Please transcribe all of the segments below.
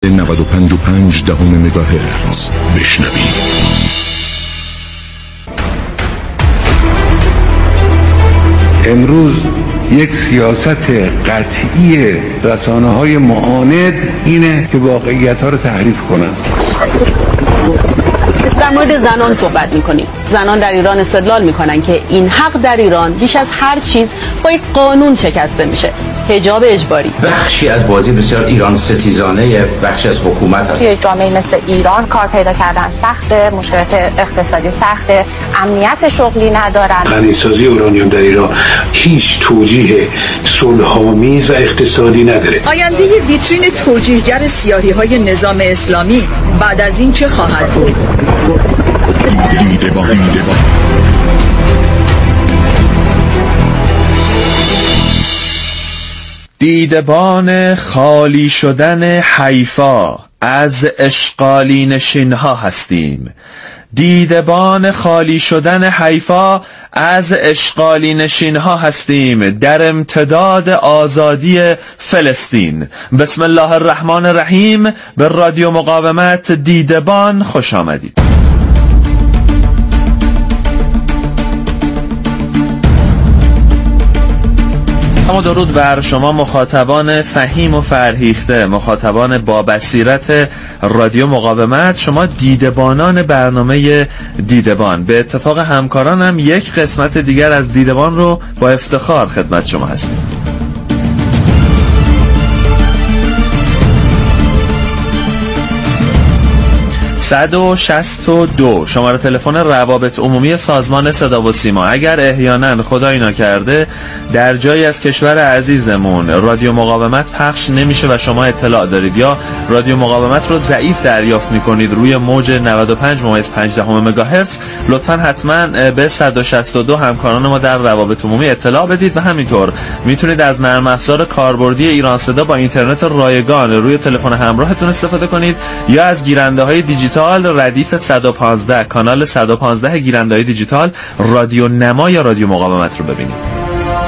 95.5 مگاهرتز بشنوید. امروز یک سیاست قطعی رسانه‌های معاند اینه که واقعیت‌ها رو تحریف کنن. در مورد زنان صحبت می‌کنیم. زنان در ایران استدلال می‌کنن که این حق در ایران بیش از هر چیز با یک قانون شکسته میشه. حجاب اجباری بخشی از بازی بسیار ایران ستیزانه بخشی از حکومت هست. توی جامعه مثل ایران کار پیدا کردن سخته، مشکلات اقتصادی سخته، امنیت شغلی ندارن. غنیسازی اورانیوم در ایران هیچ توجیه صلح‌آمیز و اقتصادی نداره. آینده ویترین توجیهگر سیاهی‌های نظام اسلامی بعد از این چه خواهد بود؟ دیدبان خالی شدن حیفا از اشغالی نشین‌ها هستیم. دیدبان خالی شدن حیفا از اشغالی نشین‌ها هستیم در امتداد آزادی فلسطین. بسم الله الرحمن الرحیم. به رادیو مقاومت دیدبان خوش آمدید. اما درود بر شما مخاطبان فهیم و فرهیخته، مخاطبان با بصیرت رادیو مقاومت، شما دیدبانان برنامه دیدبان. به اتفاق همکارانم یک قسمت دیگر از دیدبان رو با افتخار خدمت شما هستیم. (162) شماره تلفن روابط عمومی سازمان صدا و سیما. اگر احیانا خدای نکرده در جایی از کشور عزیزمون رادیو مقاومت پخش نمیشه و شما اطلاع دارید یا رادیو مقاومت رو ضعیف دریافت میکنید روی موج 95.5 مگاهرتز، لطفاً حتما به 162 همکاران ما در روابط عمومی اطلاع بدید و همینطور میتونید از نرم افزار کاربردی ایران صدا با اینترنت رایگان روی تلفن همراهتون استفاده کنید یا از گیرنده‌های دیجیتال ردیف 115 کانال 115 گیرنده‌های دیجیتال رادیو نما یا رادیو مقاومت رو ببینید.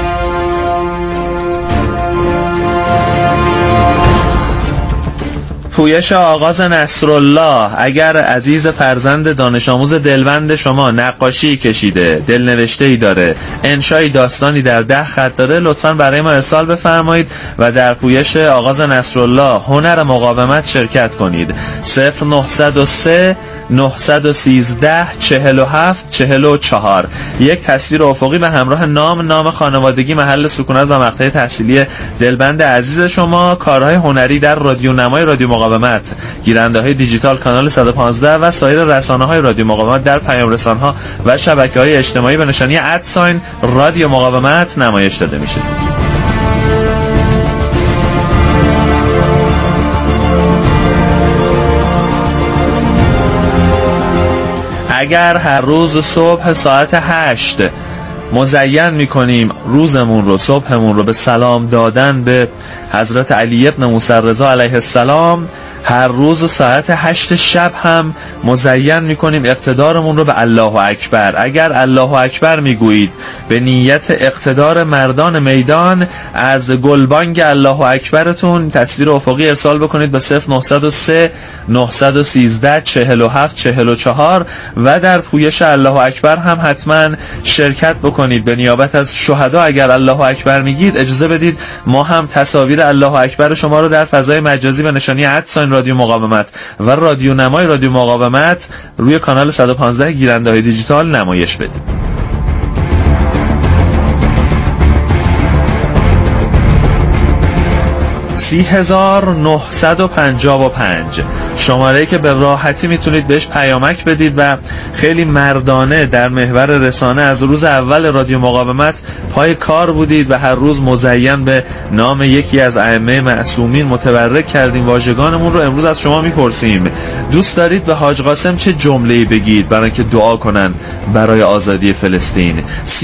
پویش آغاز نصرالله. اگر عزیز فرزند دانش آموز دلبند شما نقاشی کشیده، دلنوشته‌ای داره، انشای داستانی در 10 خط داره، لطفاً برای ما ارسال بفرمایید و در پویش آغاز نصرالله هنر مقاومت شرکت کنید. 0903 913 47 44. یک تصویر افقی به همراه نام خانوادگی، محل سکونت و مقطع تحصیلی دلبند عزیز شما. کارهای هنری در رادیو نمای رادیو مقاومت، گیرنده‌های دیجیتال کانال 115 و سایر رسانه‌های رادیو مقاومت در پیام رسان‌ها و شبکه‌های اجتماعی به نشانی @ رادیو مقاومت نمایش داده میشه. اگر هر روز صبح ساعت 8 مزین میکنیم روزمون رو، صبحمون رو به سلام دادن به حضرت علی ابن موسی رضا علیه السلام، هر روز ساعت 8 شب هم مزین میکنیم اقتدارمون رو به الله اکبر. اگر الله اکبر میگویید به نیت اقتدار مردان میدان، از گلبانگ الله اکبرتون تصویر افقی ارسال بکنید به 0903 913 47 44 و در پویش الله اکبر هم حتما شرکت بکنید. به نیابت از شهدا اگر الله اکبر میگید اجازه بدید ما هم تصاویر الله اکبر شما رو در فضای مجازی به نشانی @ رادیو مقاومت و رادیو نمای رادیو مقاومت روی کانال 115 گیرنده‌های دیجیتال نمایش بدیم. (30,955) شماره‌ای که به راحتی میتونید بهش پیامک بدید و خیلی مردانه در محور رسانه از روز اول رادیو مقاومت پای کار بودید و هر روز مزین به نام یکی از ائمه معصومین متبرک کردیم واژگانمون رو. امروز از شما میپرسیم دوست دارید به حاج قاسم چه جمله‌ای بگید برای اینکه دعا کنن برای آزادی فلسطین؟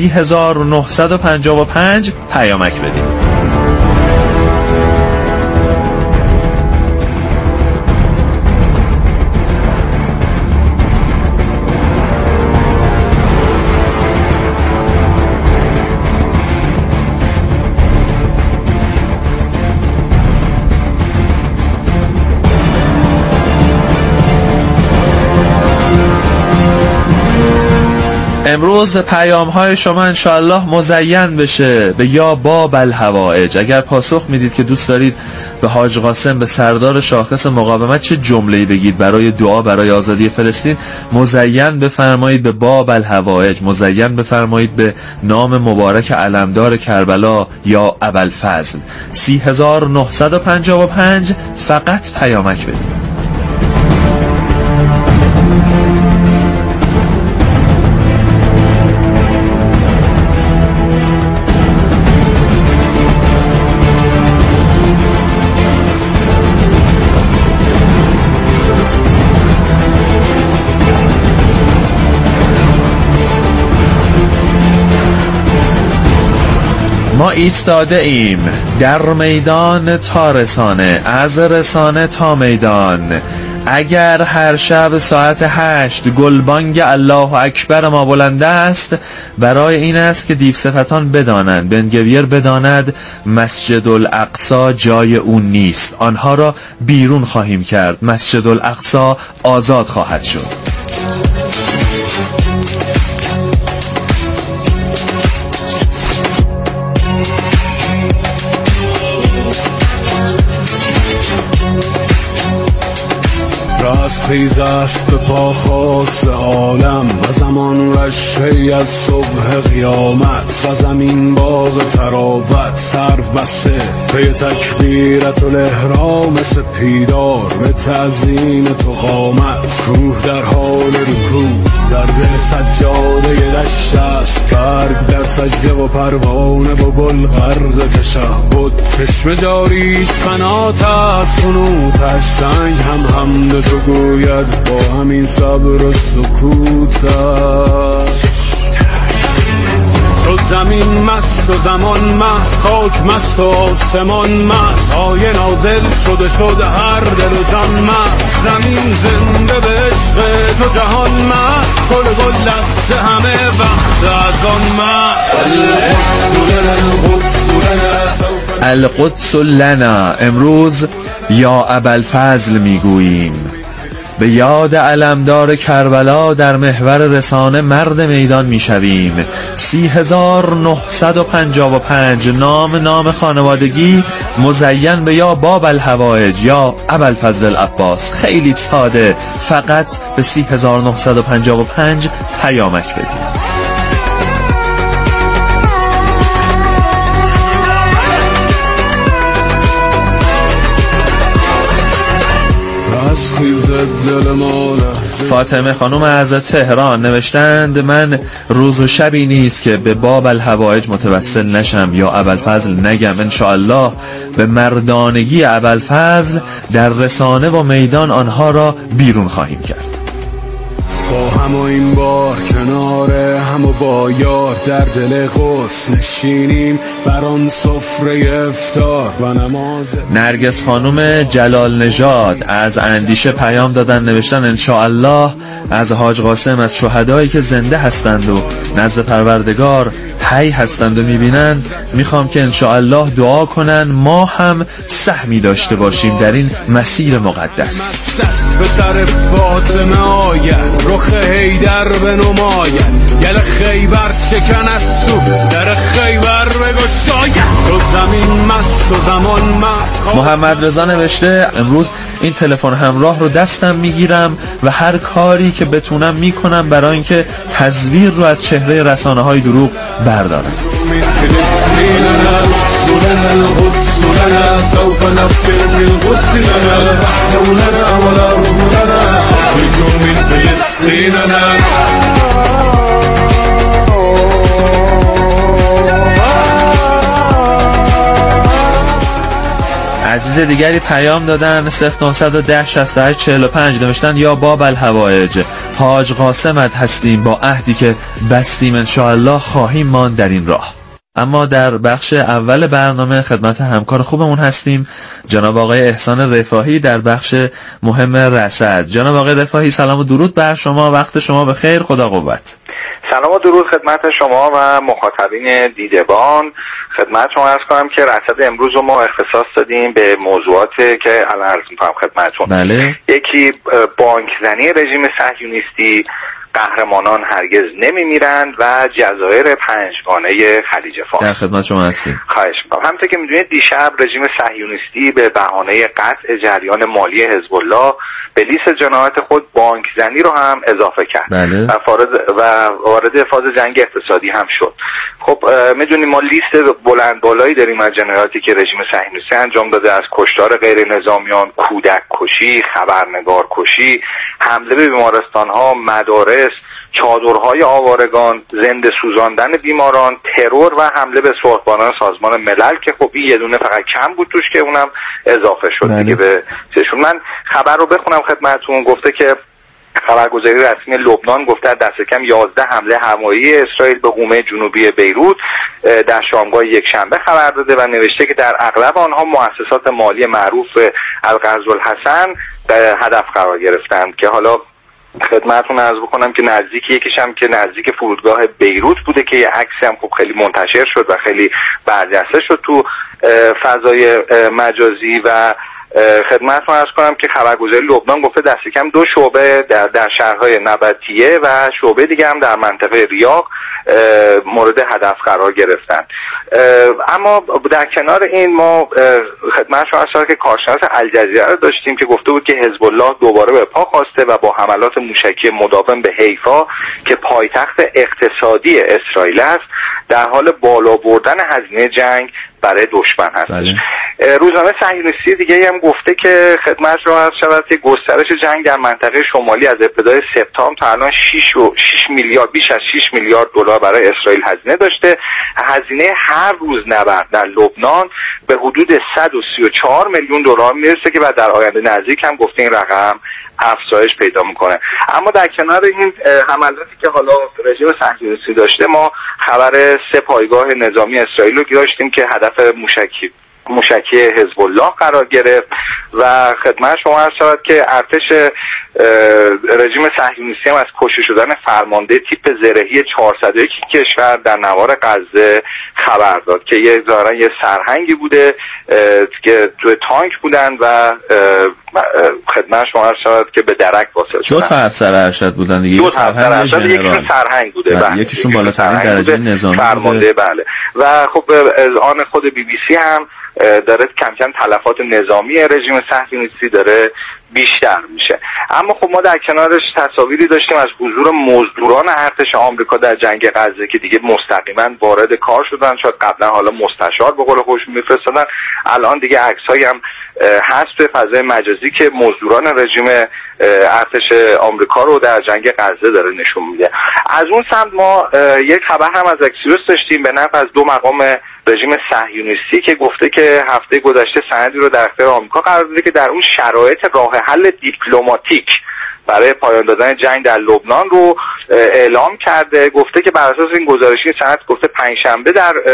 30,955 پیامک بدید. امروز پیام های شما انشاءالله مزین بشه به یا باب الحوائج. اگر پاسخ میدید که دوست دارید به حاج قاسم، به سردار شاخص مقاومت چه جمله‌ای بگید برای دعا برای آزادی فلسطین، مزین بفرمایید به باب الحوائج، مزین بفرمایید به نام مبارک علمدار کربلا یا ابوالفضل. 3955 فقط پیامک بدید. ما ایستاده ایم در میدان تا رسانه، از رسانه تا میدان. اگر هر شب ساعت 8 گلبانگ الله اکبر ما بلند است، برای این است که دیوصفتان بدانند، بنگویر بداند مسجد الاقصی جای اون نیست. آنها را بیرون خواهیم کرد، مسجد الاقصی آزاد خواهد شد. رستخیز است به پا خاص عالم و زمان رشهی از صبح قیامت و زمین باغ تراوت سرف بسته پی تکبیرت و الاحرام سپیدار به تعظیم تو قامت. روح در حال رکوع در دل سجاده دشت است، برگ در سجده و پروانه و گل غرق تشهد. چشم جاریش فنات است، خنوتش سنگ هم حمد تو گوید با همین صبر و سکوت است. شد زمین مست و زمان مست، خاک مست و آسمان مست، آیه نازل شده شد هر دل و جان مست. زمین زنده به عشق تو جهان مست، گل گل دست همه وقت از آن مست. القدس لنا. امروز یا ابوالفضل میگوییم. به یاد علمدار کربلا در محور رسانه مرد میدان میشویم. 3955 نام خانوادگی مزین به یا باب الحوائج یا ابوالفضل العباس. خیلی ساده، فقط به 3955 پیامک بدید. فاطمه خانم از تهران نوشتند من روز و شبی نیست که به باب الحوائج متوسل نشم یا ابوالفضل نگم. انشاءالله به مردانگی ابوالفضل در رسانه و میدان آنها را بیرون خواهیم کرد. با هم و این بار کنار هم و با یار در دل قدس نشینیم بر آن سفره افطار و نماز. نرگس خانم جلال نژاد از اندیشه پیام دادن، نوشتن انشاءالله از حاج قاسم، از شهدایی که زنده هستند و نزد پروردگار حی هستند و میبینند، میخوام که انشاءالله دعا کنن ما هم سهمی داشته باشیم در این مسیر مقدس. به سر فاطمه آید، رخ حیدر به نماید، گل خیبر شکن از سو در خیبر بگشاید. شد زمین مست و زمان مست. محمد رضا نوشته امروز این تلفن همراه رو دستم میگیرم و هر کاری که بتونم میکنم برای اینکه تزویر رو از چهره رسانه های دروغ بردارم. عزیز دیگری پیام دادن 0910 68 45 نوشتن یا باب الحوائج حاج قاسمت هستیم، با عهدی که بستیم انشاءالله خواهیم ماند در این راه. اما در بخش اول برنامه خدمت همکار خوبمون هستیم جناب آقای احسان رفاهی در بخش مهم رصد. جناب آقای رفاهی سلام و درود بر شما، وقت شما بخیر، خدا قوت. سلام و درود خدمت شما و مخاطبین دیدبان. خدمت شما عرض کنم که رصد امروز رو ما اختصاص دادیم به موضوعاتی که الان عرض می‌کنم خدمتتون. بله. یکی بانکزنی رژیم صهیونیستی، قهرمانان هرگز نمیمیرند و جزایر پنجگانه خلیج فارس. در خدمت شما هستیم. خواهش می‌کنم. همونطور که می‌دونید دیشب رژیم صهیونیستی به بهانه قطع جریان مالی حزب الله به لیست جنایات خود بانکزنی رو هم اضافه کرد. بله. و وارد فاز جنگ اقتصادی هم شد. خب می‌دونیم ما لیست بلند بالایی داریم از جنایاتی که رژیم صهیونیستی انجام داده، از کشتار غیر نظامیان، کودک کشی، خبرنگار کشی، حمله به بیمارستان‌ها، مدارس، چادرهای آوارگان، زنده سوزاندن بیماران، ترور و حمله به سرخبانان سازمان ملل که خب این یه دونه فقط کم بود توش که اونم اضافه شد دیگه به چشون. من خبر رو بخونم خدمتتون. گفته که خبرگزاری رسمی لبنان گفته دست کم 11 حمله هوایی اسرائیل به حومه جنوبی بیروت در شامگاه یک شنبه خبر داده و نوشته که در اغلب آنها مؤسسات مالی معروف القرض الحسن هدف قرار گرفتند که حالا خدمتتون عرض بکنم که یکیش هم که نزدیک فرودگاه بیروت بوده که یه عکسی هم خب خیلی منتشر شد و خیلی برجسته شد تو فضای مجازی. و خدمتتون عرض کنم که خبرگزاری لبنان گفته دست کم 2 شعبه در شهرهای نبطیه و شعبه دیگه هم در منطقه ریاق مورد هدف قرار گرفتن. اما در کنار این ما خدمتتون عرض کنم که کارشناس الجزیره رو داشتیم که گفته بود که حزب الله دوباره به پا خواسته و با حملات موشکی مداوم به حیفا که پایتخت اقتصادی اسرائیل است در حال بالا بردن هزینه جنگ برای دشمن هستش. روزنامه صهیونیستی دیگه هم گفته که خدمت رو عرض شود که گسترش جنگ در منطقه شمالی از ابتدای سپتامبر تا الان 6 میلیارد بیش از 6 میلیارد دلار برای اسرائیل هزینه داشته. هزینه هر روز نبرد در لبنان به حدود 134 میلیون دلار میرسه که بعد در آینده نزدیک هم گفته این رقم افزایش پیدا میکنه. اما در کنار این حملاتی که حالا رژیم صهیونیستی داشته ما خبر 3 پایگاه نظامی اسرائیل رو داشتیم که هدف موشکی حزب الله قرار گرفت و خدمت شما عرض شود که ارتش رژیم صهیونیستی هم از کشته شدن فرمانده تیپ زرهی 401 کشور در نوار غزه خبر داد که یه سرهنگی بوده که توی تانک بودن و خدمت شما عرض شود که به درک واصل شدن. 2 تا افسر ارشد بودن دیگه. 2 تا افسر ارشد، یکیشون سرهنگ بوده، بله. یکیشون بالاترین درجه نظامی فرمانده، بله. و خب آن خود BBC هم داره کم کم تلفات نظامی رژیم صهیونیستی داره بیشتر میشه. اما خب ما در کنارش تصاویری داشتیم از حضور مزدوران ارتش آمریکا در جنگ غزه که دیگه مستقیما وارد کار شدن. شاید قبلا حالا مستشار به قول خودشون میفرستادن، الان دیگه عکسایی هم هست به فضای مجازی که مزدوران رژیم ارتش آمریکا رو در جنگ غزه داره نشون میده. از اون سمت ما یک خبر هم از اکسیوس داشتیم به نفع از 2 مقام رژیم صهیونیستی که گفته که هفته گذشته سندی رو در اختیار آمریکا قرار داده که در اون شرایط راه حل دیپلماتیک برای پایان دادن جنگ در لبنان رو اعلام کرده. گفته که بر اساس این گزارشی سند گفته پنجشنبه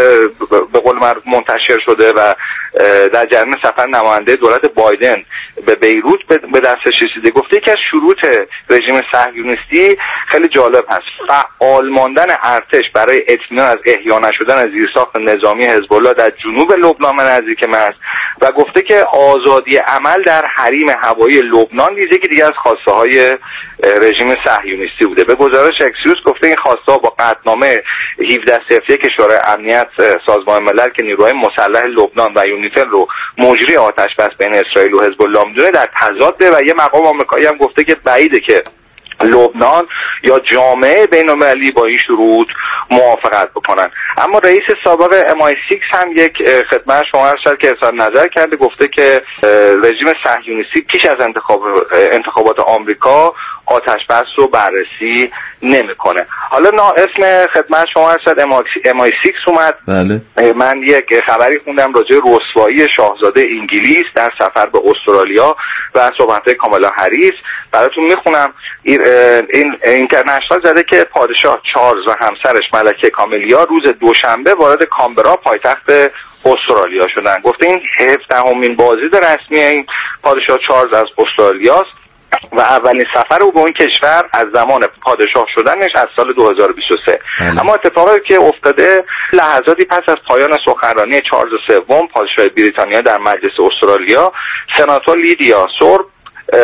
به قول معروف منتشر شده و در جریان سفر نماینده دولت بایدن به بیروت به دستش رسیده. گفته که از شروط رژیم صهیونیستی خیلی جالب هست فعال ماندن ارتش برای اطمینان از احیا نشدن زیرساخت نظامی حزب الله در جنوب لبنان نزدیک است و گفته که آزادی عمل در حریم هوایی لبنان یکی دیگه از خواسته های رژیم صهیونیستی بوده. به گزارش اکسیوس گفته این خواسته با قطعنامه 1701 کشورهای امنیت سازمان ملل که نیروهای مسلح لبنان و یونیفیل رو مجری آتش بس بین اسرائیل و حزب الله میدونه در تضاده و یه مقام آمریکایی هم گفته که بعیده که لبنان یا جامعه بین‌المللی با این شروط موافقت بکنن. اما رئیس سابق MI6 هم یک خدمت شما ارشد که اظهار نظر کرده، گفته که رژیم صهیونیستی پیش از انتخابات آمریکا آتش بس رو بررسی نمیکنه. حالا اسم خدمت شما ارشد MI6 اومد. بله. من یک خبری خوندم راجع رسوایی شاهزاده انگلیس در سفر به استرالیا و صحبت‌های کامالا هریس براتون میخونم. این اینترنشنال زده که پادشاه چارلز و همسرش ملکه کامیلیا روز دوشنبه وارد کامبرا پایتخت استرالیا شدن. گفته این 17مین بازدید رسمی این پادشاه چارلز از استرالیاست و اولین سفر او به این کشور از زمان پادشاه شدنش از سال 2023. اما اتفاقی که افتاده لحظاتی پس از پایان سخنرانی چارلز سوم پادشاه بریتانیا در مجلس استرالیا، سناتور لیدیا سورب با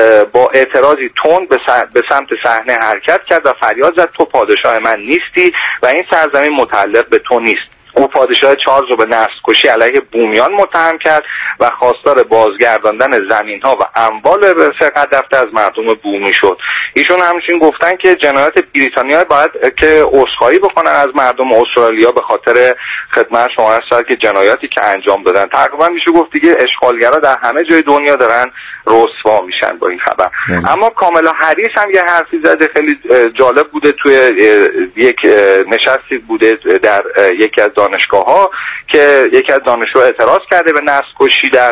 با اعتراضی تند به سمت صحنه حرکت کرد و فریاد زد تو پادشاه من نیستی و این سرزمین متعلق به تو نیست. او پادشاه چارلز رو به نسل کشی علیه بومیان متهم کرد و خواستار بازگرداندن زمین‌ها و اموال به سرقت رفته از مردم بومی شد. ایشون همچنین گفتن که جنایات بریتانیا باید که عذرخواهی بکنن از مردم استرالیا به خاطر خدمت شما هست که جنایاتی که انجام دادن. تقریبا میشه گفت دیگه اشغالگرا در همه جای دنیا دارن رسوا میشن با این خبر. اما کامالا هریس هم یه حرفی زده خیلی جالب بوده، توی یک نشستی بوده در یکی از دانشگاه‌ها که یکی از دانشجوها اعتراض کرده به نسل کشی در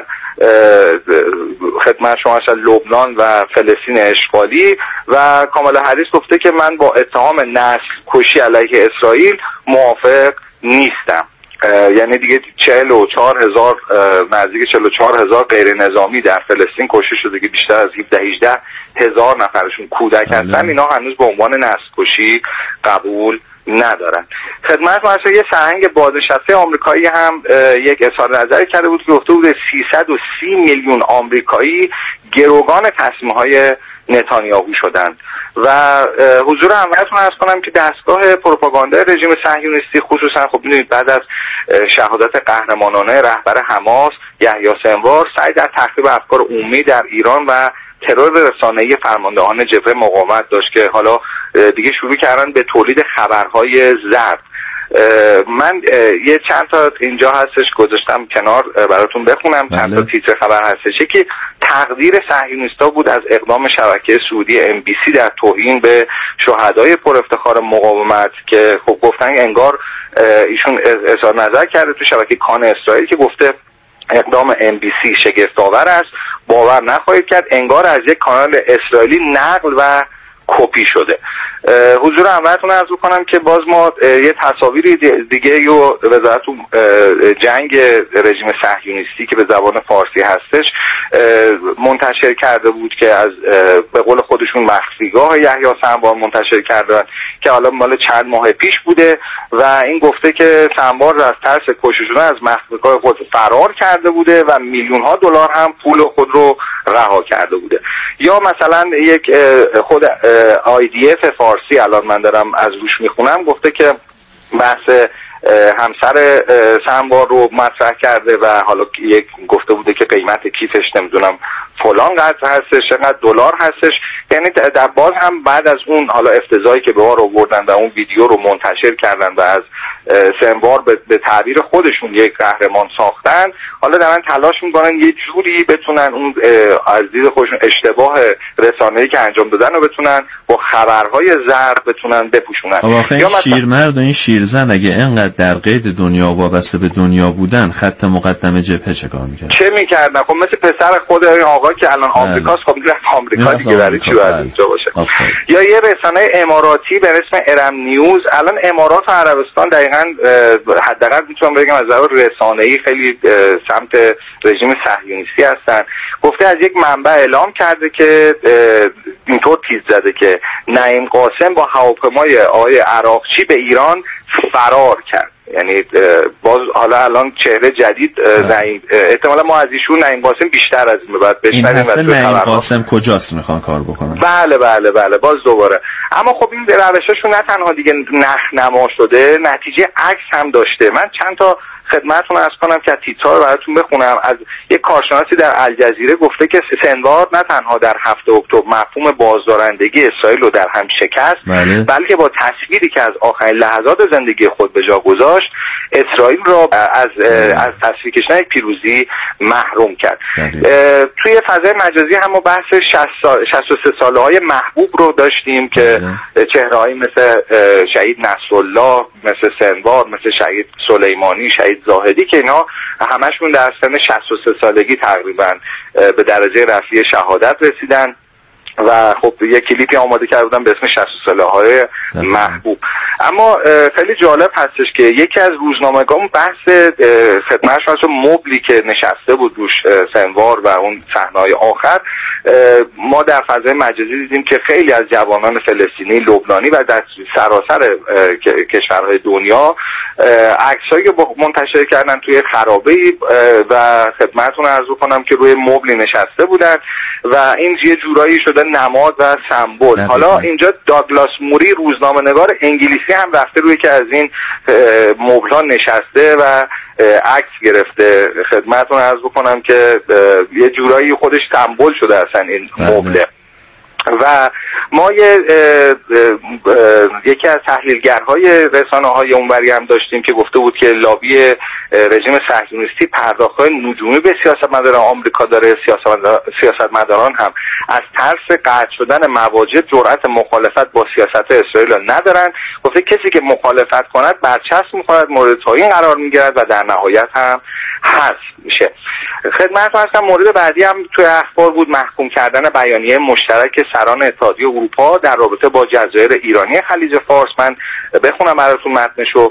خدمت شما هست لبنان و فلسطین اشغالی و کامالا هریس گفته که من با اتهام نسل کشی علیه اسرائیل موافق نیستم. یعنی دیگه 44,000 نزدیک 44,000 غیر نظامی در فلسطین کشته شده که بیشتر از 17,000 نفرشون کودک هستن. اینا هنوز به عنوان نسل کشی قبول ندارن. خدمت ما یه سرهنگ بازنشسته آمریکایی هم یک اظهار نظری کرده بود که گفته بود 330 میلیون آمریکایی گروگان تصمیم‌های نتانیاهو شدند و حضور همراهتون عرض کنم که دستگاه پروپاگاندای رژیم صهیونیستی خصوصا خب می‌دونید بعد از شهادت قهرمانانه رهبر حماس یحیی سنوار سعی در تخریب افکار عمومی در ایران و ترور رسانه‌ای فرماندهان جبهه مقاومت داشت که حالا دیگه شروع کردن به تولید خبرهای زرد. من یه چند تا اینجا هستش گذاشتم کنار براتون بخونم. چند تا تیتر خبر هستش که تقدیر صهیونیست‌ها بود از اقدام شبکه سعودی MBC در توهین به شهدای پر افتخار مقاومت که خب گفتن انگار ایشون اظهار نظر کرده تو شبکه کان اسرائیل که گفته اقدام MBC شگفت‌آور است، باور نخواهید کرد، انگار از یک کانال اسرائیلی نقل و کپی شده. حضور همراهتون عرض کنم که باز ما یه تصاویری دیگه رو وزارت جنگ رژیم صهیونیستی که به زبان فارسی هستش منتشر کرده بود که از به قول خودشون مخفیگاه یحیی سنوار منتشر کردن که حالا مال چند ماه پیش بوده و این گفته که سنوار از ترس کشته شدن از مخفیگاه خود فرار کرده بوده و میلیون ها دلار هم پول خود رو رها کرده بوده. یا مثلا یک خود IDF فارسی الان من دارم از روش میخونم گفته که بحث همسر سنوار رو مطرح کرده و حالا یک گفته بوده که قیمت کیفش نمیدونم فلان قدر هستش، چقدر دلار هستش. یعنی در باز هم بعد از اون حالا افتضاحی که به بار آوردن و اون ویدیو رو منتشر کردن و از سنوار به تعبیر خودشون یک قهرمان ساختن، حالا دارن تلاش میکنن یه جوری بتونن اون از دید خودشون اشتباه رسانه‌ای که انجام دادن رو بتونن با خبرهای زرد بتونن بپوشونن. یا شیرمرد و این شیرزن اگه اینقدر در قید دنیا وابسته به دنیا بودن خط مقدم جبهه چه کار میکردن؟ چه میکردن؟ خب مثل پسر خود این آقا که الان آمریکاست، خب میگه آمریکا دیگه برای چی باید اینجا باشه؟ یا یه رسانه اماراتی به اسم ارم نیوز، الان امارات و عربستان دقیقاً حداقل میتونم بگم از نظر رسانه‌ای خیلی سمت رژیم صهیونیستی هستن. گفته از یک منبع اعلام کرده که اینطور تیز زده که نعیم قاسم با هواپیمای آقای عراقچی به ایران فرار کرد. یعنی باز حالا الان چهره جدید احتمالا ما از ایشون نعیم قاسم بیشتر از این بعد این هفته نعیم قاسم کجاست میخوان کار بکنن؟ بله باز دوباره. اما خب این روششون نه تنها دیگه نما شده، نتیجه عکس هم داشته. من چند تا خدمتتون عرض کنم که تیترها رو براتون بخونم. از یک کارشناسی در الجزیره گفته که سنوار نه تنها در 7 اکتبر مفهوم بازدارندگی اسرائیل رو در هم شکست، بلکه با تصویری که از آخرین لحظات زندگی خود به جا گذاشت اسرائیل را از تصفیه کشیدن پیروزی محروم کرد. توی فضای مجازی هم ما بحث 63 ساله های محبوب رو داشتیم که چهره‌هایی مثل شهید نصرالله، مثل سنوار، مثل شهید سلیمانی، شهید زاهدی که اینا همشون در سن 63 سالگی تقریبا به درجه رفیع شهادت رسیدن و خب یک کلیپی آماده کرده بودن به اسم 60 ساله‌های محبوب. اما خیلی جالب هستش که یکی از روزنامه‌ها بحث خدمتش از مبلی که نشسته بود روش سنوار و اون صحنه‌های آخر، ما در فضای مجازی دیدیم که خیلی از جوانان فلسطینی، لبنانی و در سراسر کشورهای دنیا عکسایی منتشر کردن توی خرابه‌ای و خدمتتون عرض کنم که روی مبلی نشسته بودن و این یه جورایی شده نماد و سمبل. حالا اینجا داگلاس موری روزنامه‌نگار انگلیسی هم رفته روی که از این مبل‌ها نشسته و عکس گرفته. خدمتتون عرض بکنم که یه جورایی خودش سمبل شده اصلا این مبله. و ما یکی از تحلیلگرهای رسانه‌های اونوری هم داشتیم که گفته بود که لابی رژیم صهیونیستی پرداخت‌های نجومی به سیاستمداران آمریکا داره. سیاستمداران هم از ترس قطع شدن مواجه جرأت مخالفت با سیاست اسرائیل ندارن. گفته کسی که مخالفت کند برچسب می‌خورد، مورد تعیین قرار می‌گیرد و در نهایت هم حذف میشه. خدمتتون هستم. مورد بعدی هم توی اخبار بود محکوم کردن بیانیه مشترک سران اتحادیه اروپا در رابطه با جزایر ایرانی خلیج فارس. من بخونم براتون متنشو.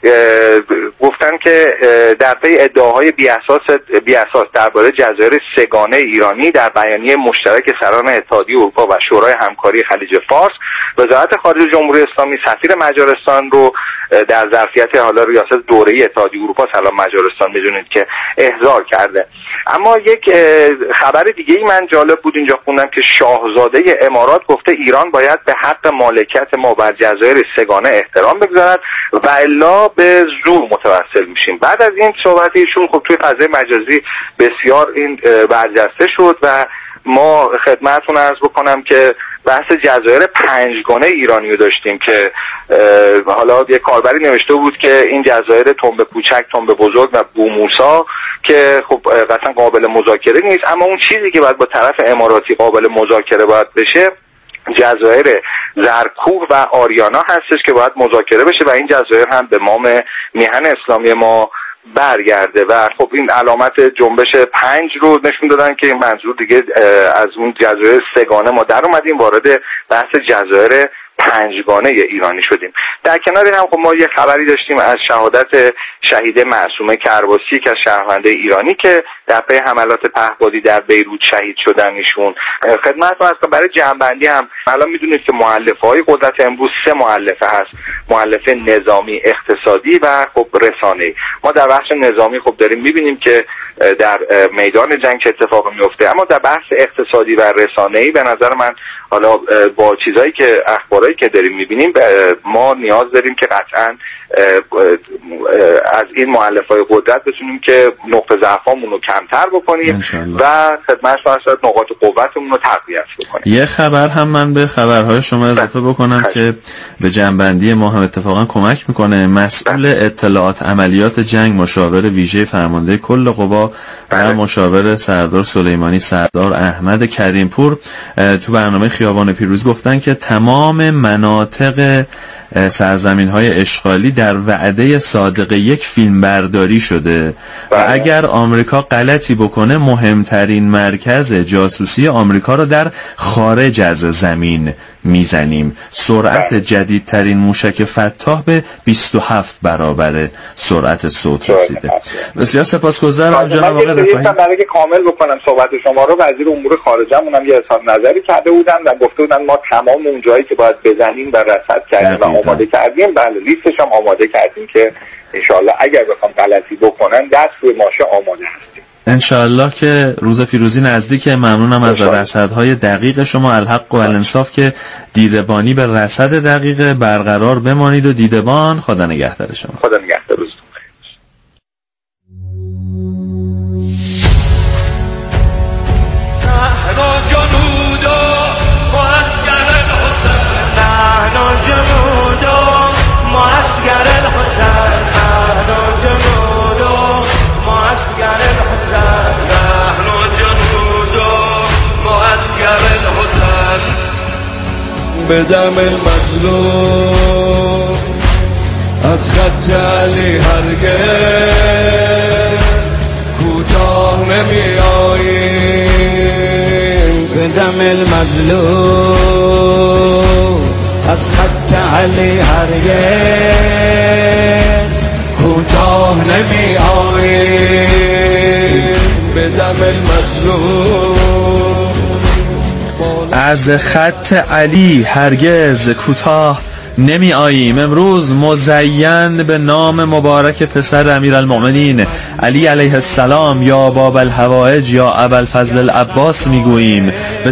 گفتن که در پی ادعاهای بی‌اساس درباره جزایر سگانه ایرانی در بیانیه مشترک سران اتحادیه اروپا و شورای همکاری خلیج فارس، وزارت خارجه جمهوری اسلامی سفیر مجارستان رو در ظرفیت حالا ریاست دوره‌ای اتحادیه اروپا سلام مجارستان میدونید که احضار کرده. اما یک خبر دیگه ای من جالب بود اینجا خوندم که شاهزاده امارات گفته ایران باید به حق مالکیت ما بر جزایر سگانه احترام بگذارد و الا به زور متوسل میشیم. بعد از این صحبت ایشون خب توی فضای مجازی بسیار این برجسته شد و ما خدمتتون عرض بکنم که بحث جزایر پنجگانه ایرانی رو داشتیم که حالا یک کاربری نوشته بود که این جزایر تنبه کوچک، تنبه بزرگ و بوموسا که خب قطعا قابل مذاکره نیست، اما اون چیزی که باید با طرف اماراتی قابل مذاکره باید بشه جزایر زرکوب و آریانا هستش که باید مذاکره بشه و این جزایر هم به نام میهن اسلامی ما برگرده و خب این علامت جنبش 5 رو نشون دادن که منظور دیگه از اون جزایر سگانه ما در اومدیم وارد بحث جزایر پنجگانه ایرانی شدیم. در کنار هم خب ما یه خبری داشتیم از شهادت شهیده معصومه کرباسی که از شهروندان ایرانی که در پی حملات پهپادی در بیروت شهید شدن. ایشون خدمتتون هست. برای جمع‌بندی هم الان میدونید که مؤلفه‌های قدرت امروز 3 مؤلفه هست: مؤلفه نظامی، اقتصادی و خب رسانه‌ای. ما در بخش نظامی خب داریم میبینیم که در میدان جنگ چه اتفاقی میفته، اما در بحث اقتصادی و رسانه‌ای به نظر من حالا با چیزایی که اخبارایی که داریم میبینیم ما نیاز داریم که قطعاً از این مؤلفه‌های قدرت بتونیم که نقطه ضعفامون رو کمتر بکنیم و خدمتش واسه نقاط قوتمون رو تقویت بکنیم. یه خبر هم من به خبرهای شما اضافه بکنم که به جنبندی ما هم اتفاقا کمک میکنه. مسئول اطلاعات عملیات جنگ، مشاور ویژه فرمانده کل قوا و مشاور سردار سلیمانی سردار احمد کریمپور تو برنامه خیابان پیروز گفتن که تمام مناطق سرزمین‌های اشغالی در وعده صادق 1 فیلم برداری شده و اگر آمریکا غلطی بکنه مهمترین مرکز جاسوسی آمریکا رو در خارج از زمین میزنیم. سرعت جدیدترین موشک فتاح به 27 برابر سرعت صوت رسیده. بسیار سپاسگزارم جناب آقای رفاهی. برای که کامل بکنم صحبت شما رو، وزیر امور خارجه‌مون هم یه اظهار نظری کرده بودن و گفته بودن ما تمام اون جایی که باید بزنیم و رصد کردیم و آماده کردیم. بله، لیستش هم آماده کردیم که انشالله اگر بخوام غلطی بکنن دست روی ماشه آماده هستیم. انشالله که روز پیروزی نزدیک. ممنونم از رصدهای دقیق شما. الحق و الانصاف که دیدبانی به رصد دقیق برقرار بمانید و دیدبان. خدا نگهدار شما. خدا نگهدار. روز به دم مظلوم از خط علی هرگز کوتاه نمی آییم. به دم المظلوم از خط علی هرگز کوتاه نمی آییم. به دم المظلوم از خط علی هرگز کوتاه نمی آییم. امروز مزین به نام مبارک پسر امیرالمؤمنین علی علیه السلام یا باب الحوائج یا ابوالفضل العباس میگوییم. به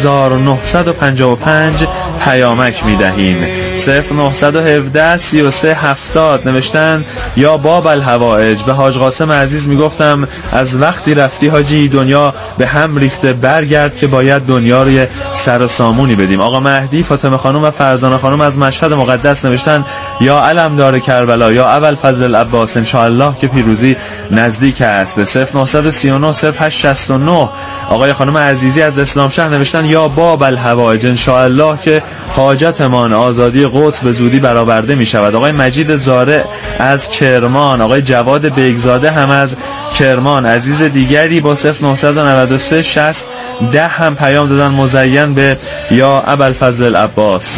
3955 پیامک میدهیم. 0917 33 70 نوشتن یا باب الحوائج. به حاج قاسم عزیز میگفتم از وقتی رفتی حاجی دنیا به هم ریخته، برگرد که باید دنیا رو سر و سامونی بدیم. آقا مهدی، فاطمه خانم و فرزانه خانم از مشهد مقدس نوشتن یا علمدار کربلا یا ابوالفضل العباس، انشاءالله که پیروزی نزدیک است. به 0939 0869 آقای خانم عزیزی از اسلام شهر نوشتن یا باب الحوائج، انشاءالله که حاجتمان آزادی قدس به زودی برآورده می شود. آقای مجید زارع از کرمان، آقای جواد بیگزاده هم از کرمان، عزیز دیگری با 0993 60 10 هم پیام دادن مزین به یا ابوالفضل العباس.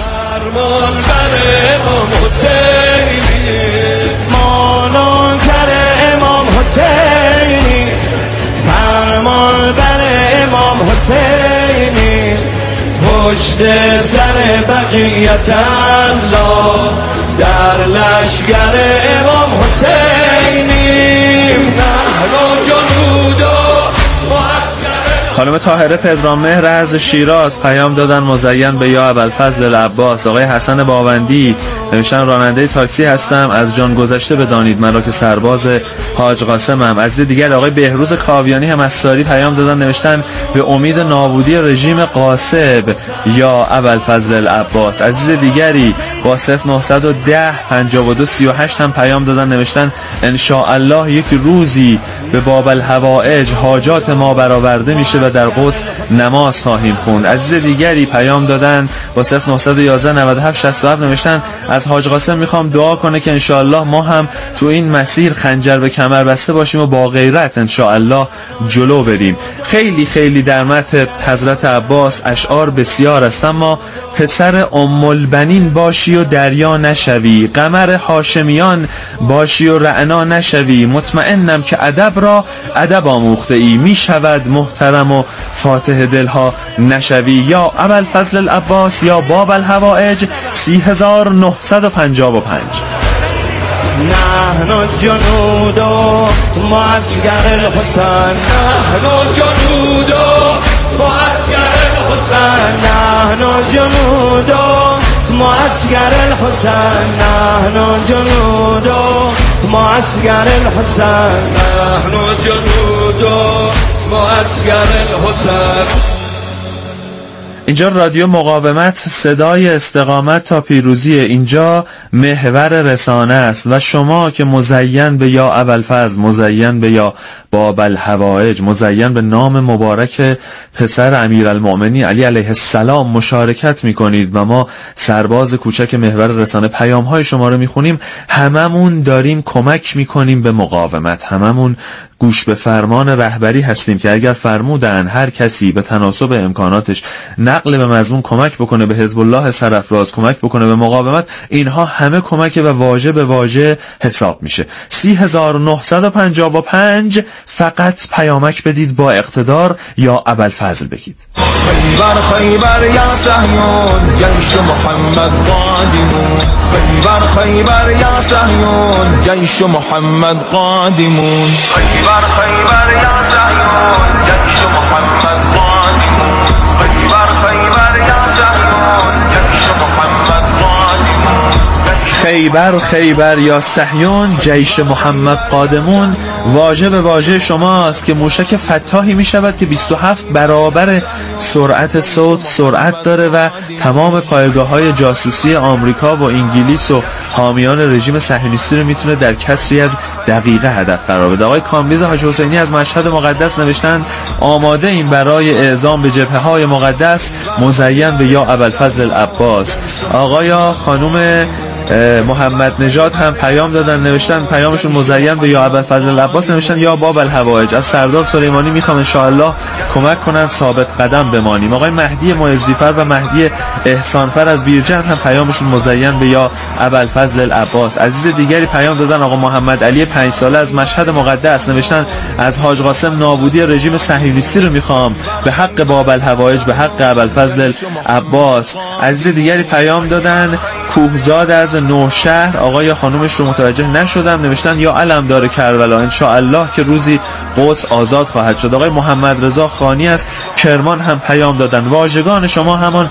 فرمان بر امام حسینی پشت سر بقیت الله در لشگر امام حسینی نحن جنود و خانم طاهره پدرامهر از شیراز پیام دادن مزین به یا ابوالفضل العباس. آقای حسن باوندی نوشتن راننده تاکسی هستم، از جان گذشته بدانید مرا که سرباز حاج قاسمم. عزیز دیگر آقای بهروز کاویانی هم از ساری پیام دادن نوشتن به امید نابودی رژیم قاصب یا ابوالفضل العباس. عزیز دیگری با 0910 52 38 هم پیام دادن نوشتن ان شاء الله یک روزی به باب الحوائج حاجات ما برآورده میشه و در قدس نماز خواهیم خوند. عزیز دیگری پیام دادن با 0911 97 67 نوشتن از حاج قاسم میخوام دعا کنه که انشاءالله ما هم تو این مسیر خنجر به کمر بسته باشیم و با غیرت انشاءالله جلو بریم. خیلی خیلی در مدح حضرت عباس اشعار بسیار است، اما پسر ام البنین باشی و دریا نشوی، قمر هاشمیان باشی و رعنا نشوی، مطمئنم که ادب را ادب آموخته ای، می شود محترم و فاتح دلها نشوی. یا ابوالفضل العباس یا باب الحوائج 3955. نحن جنود معسكر الحسين نحن جنود معسكر الحسين نحن جنود معسكر الحسين نحن جنود معسكر الحسين نحن جنود معسكر الحسين. اینجا رادیو مقاومت، صدای استقامت تا پیروزی. اینجا محور رسانه است و شما که مزین به یا ابوالفضل، مزین به یا باب الحوائج، مزین به نام مبارک پسر امیرالمؤمنین علی علیه السلام مشارکت میکنید و ما سرباز کوچک محور رسانه پیام های شما رو میخونیم، هممون داریم کمک میکنیم به مقاومت، هممون گوش به فرمان رهبری هستیم که اگر فرمودن هر کسی به تناسب امکاناتش نقل به مضمون کمک بکنه به حزب الله سرافراز، کمک بکنه به مقاومت، اینها همه کمک و واژه به واژه حساب میشه. 3955 فقط پیامک بدید با اقتدار یا ابوالفضل بگید. خیبر خیبر یا صهیون جیش محمد قادمون، خیبر خیبر یا صهیون جیش محمد قادمون، خیبر خیبر یا صهیون جیش محمد قادمون، خیبر خیبر یا صهیون جیش محمد قادمون. خیبر خیبر یا صهیون جیش محمد قادمون واژه به واژه شماست که موشک فتاحی می شود که 27 برابر سرعت صوت سرعت داره و تمام پایگاه های جاسوسی آمریکا و انگلیس و حامیان رژیم صهیونیستی رو میتونه در کسری از دقیقه هدف قرار بده. آقای کامبیز حاج حسینی از مشهد مقدس نوشتن آماده این برای اعزام به جبهه های مقدس مزین به یا ابوالفضل العباس. آقای خانم محمد نژاد هم پیام دادن، نوشتن پیامشون مزین به یا ابوالفضل العباس، نوشتن یا باب الحوائج. از سردار سلیمانی میخوام ان شاء الله کمک کنن ثابت قدم بمانیم. آقای مهدی معزیفر و مهدی احسانفر از بیرجند هم پیامشون مزین به یا ابوالفضل العباس. عزیز دیگری پیام دادن، آقا محمد علی 5 ساله از مشهد مقدس، نوشتن از حاج قاسم نابودی رژیم صهیونیستی رو میخوام به حق باب الحوائج، به حق ابوالفضل العباس. عزیز دیگری پیام دادن کوهزاد از نوشهر، آقا یا خانومش رو متوجه نشدم، نوشتن یا علمدار کربلا ان شاء الله که روزی قدس آزاد خواهد شد. آقای محمد رضا خانی از کرمان هم پیام دادن. واژگان شما همان